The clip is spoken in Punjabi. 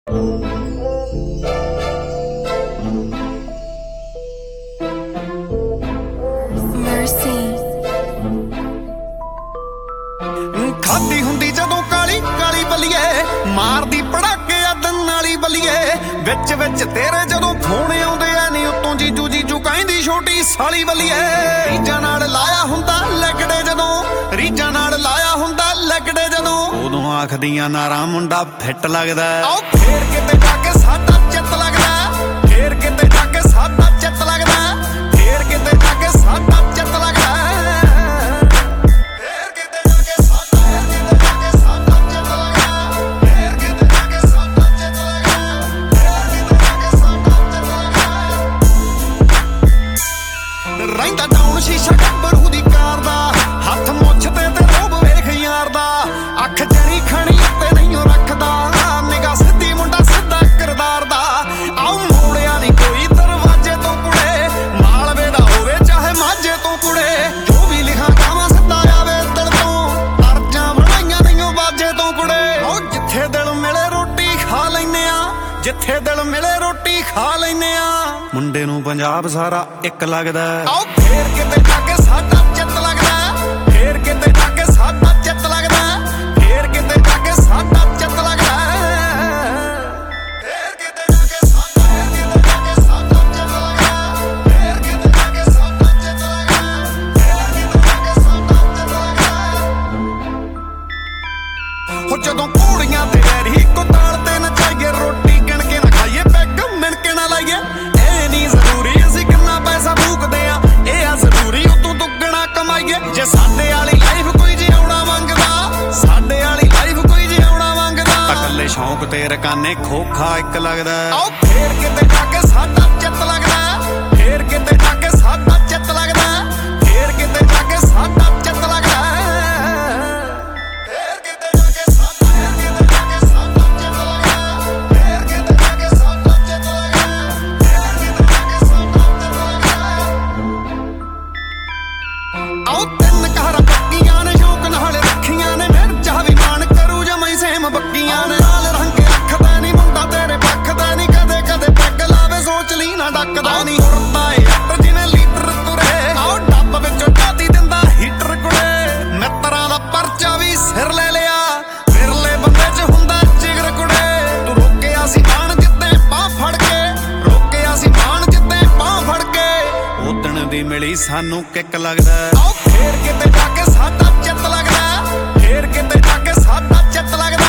खादी हुंदी जदों काली काली बलिए मारदी पड़ाके अदन नाली बलिए विच विच तेरे जदों फोन आउंदे आ नी उत्तों जीजू जीजू कहंदी छोटी साली बलिए रीजां नाल लाया हुंदा लगड़े जदों रीजां नाल लाया हुंदा लगड़े जदों उदों आखदियां नारा मुंडा फिट लगदा आओ फेर किते जाके साडा चित लगदा फेर किते जाके साडा चित लगदा फेर किते जाके साडा चित लगदा ਰਹਿੰਦਾ ਡਾਊਨ ਸ਼ੀਸ਼ਾ ਗੱਭਰੂ ਦੀ ਕਾਰ ਦਾ ਹੱਥ ਮੁੱਛ ਤੇ ਰੋਬ ਵੇਖ ਯਾਰ ਦਾ ਅੱਖ ਜਣੀ ਖਣੀ ਉੱਤੇ ਨਹੀਂ ਰੱਖਦਾ ਨਿਗਾਹ ਸਿੱਧੀ ਮੁੰਡਾ ਸਿੱਧਾ ਕਿਰਦਾਰ ਦਾ ਆਉ ਮੋੜਿਆ ਨਹੀਂ ਕੋਈ ਦਰਵਾਜ਼ੇ ਤੋਂ ਕੁੜੇ ਮਾਲਵੇ ਦਾ ਹੋਵੇ ਚਾਹੇ ਮਾਝੇ ਤੋਂ ਕੁੜੇ ਜੋ ਵੀ ਲਿਖਾਂ ਗਾਵਾਂ ਸਿੱਧਾ ਆਵੇ ਦਿਲ ਤੋਂ ਅਰਜ਼ਾਂ ਬਣਾਈਆਂ ਨਹੀਂ ਬਾਜੇ ਤੋਂ ਕੁੜੇ ਉਹ ਜਿੱਥੇ ਦਿਲ ਮਿਲੇ ਰੋਟੀ ਖਾ ਲੈਨੇ ਆ ਜਿੱਥੇ ਦਿਲ ਮਿਲੇ ਰੋਟੀ ਖਾ ਲੈਨੇ ਆ ਮੁੰਡੇ ਨੂੰ ਪੰਜਾਬ ਸਾਰਾ ਇੱਕ ਲੱਗਦਾ ਆਓ ਫੇਰ ਕਿਤੇ ਜਾ ਕੇ ਸਾਡਾ ਚਿੱਤ ਲੱਗਦਾ ਫੇਰ ਕਿਤੇ ਜਾ ਕੇ ਸਾਡਾ ਚਿੱਤ ਲੱਗਦਾ ਫੇਰ ਕਿਤੇ ਜਾ ਕੇ ਸਾਡਾ ਚਿੱਤ ਲੱਗਦਾ ਫੇਰ ਕਿਤੇ ਜਾ ਕੇ ਸਾਡਾ ਚਿੱਤ ਲੱਗਦਾ ਫੇਰ ਕਿਤੇ ਜਾ ਕੇ ਸਾਡਾ ਚਿੱਤ ਲੱਗਦਾ ਫੇਰ ਕਿਤੇ ਜਾ ਕੇ ਸਾਡਾ ਚਿੱਤ ਲੱਗਦਾ ਹੋ ਜਦੋਂ ਘੋੜੀਆਂ ਤੇ ਰੀ ਕੋ ਤਾਲ ਤੇ ਨਚਾਈਏ ਰੋਟੀ ਗਿਣ ਕੇ ਨਾ ਖਾਈਏ ਪੈਗ ਮਿਣ ਕੇ ਨਾ ਲਾਈਏ ਇਹ ਨਹੀਂ ਜ਼ਰੂਰੀ ਅਸੀਂ ਕਿੰਨਾ ਪੈਸਾ ਫੂਕਦੇ ਆ ਇਹ ਆ ਜ਼ਰੂਰੀ ਉਤੋਂ ਦੁੱਗਣਾ ਕਮਾਈਏ ਜੇ ਸਾਡੇ ਵਾਲੀ ਲਾਈਫ ਕੋਈ ਜਿਉਣਾ ਮੰਗਦਾ ਸਾਡੇ ਵਾਲੀ ਲਾਈਫ ਕੋਈ ਜਿਉਣਾ ਮੰਗਦਾ ਇਕੱਲੇ ਸ਼ੌਂਕ ਤੇ ਰਕਾਨੇ ਖੋਖਾ ਇੱਕ ਲੱਗਦਾ ਆਓ ਫੇਰ ਕਿਤੇ ਜਾ ਕੇ ਸਾਡਾ ਚਿੱਤ ਲੱਗਦਾ ਫੇਰ ਕਿਤੇ ਜਾ ਕੇ ਸਾਡਾ ਚਿੱਤ ਲੱਗਦਾ ਫੇਰ ਕਿਤੇ ਜਾ ਕੇ ਸਾਡਾ ਚਿੱਤ ਲੱਗਦਾ ਆਓ ਤਿੰਨ ਘਰ ਪੱਕੀਆਂ ਨੇ ਸ਼ੌਕ ਨਾਲ ਰੱਖੀਆਂ ਨੇ ਮਿਰਚਾਂ ਵੀ ਮਾਣ ਕਰੂ ਜਮਾਈ ਸੇਮ ਬੱਕੀਆਂ ਨੇ ਲਾਲ ਰੰਗ ਅੱਖਦਾ ਨੀ ਮੁੰਡਾ ਤੇਰੇ ਪੱਖਦਾ ਨੀ ਕਦੇ ਕਦੇ ਪੈਗ ਲਾਵੇ ਸੋਚ ਲਈ ਨਾ ਡੱਕਦਾ ਨੀ ਤੁਰਦਾ ਏ ਅੱਟ ਜਿਵੇਂ ਲੀਟਰ ਤੁਰੇ ਆਓ ਡੱਬ ਵਿੱਚੋਂ ਢਾਤੀ ਦਿੰਦਾ ਹੀਟਰ ਕੁੜੇ ਮਿੱਤਰਾਂ ਦਾ ਪਰਚਾ ਵੀ ਸਿਰ ਲੈ ਲਿਆ ਫਿਰਲੇ ਬੰਦੇ 'ਚ ਹੁੰਦਾ ਜਿਗਰ ਕੁੜੇ ਤੂੰ ਰੋਕਿਆ ਸੀ ਬਾਣ ਜਿੱਤੇ ਬਾਹ ਫੜ ਕੇ ਰੋਕਿਆ ਸੀ ਬਾਣ ਜਿੱਤੇ ਬਾਹ ਫੜ ਕੇ ਉਦਣ ਦੀ ਮਿਲੀ ਸਾਨੂੰ ਕਿੱਕ ਲੱਗਦਾ ਫੇਰ ਕਿਤੇ ਜਾ ਕੇ ਸਾਡਾ ਚਿੱਤ ਲੱਗਦਾ ਫੇਰ ਕਿਤੇ ਜਾ ਕੇ ਸਾਡਾ ਚਿੱਤ ਲੱਗਦਾ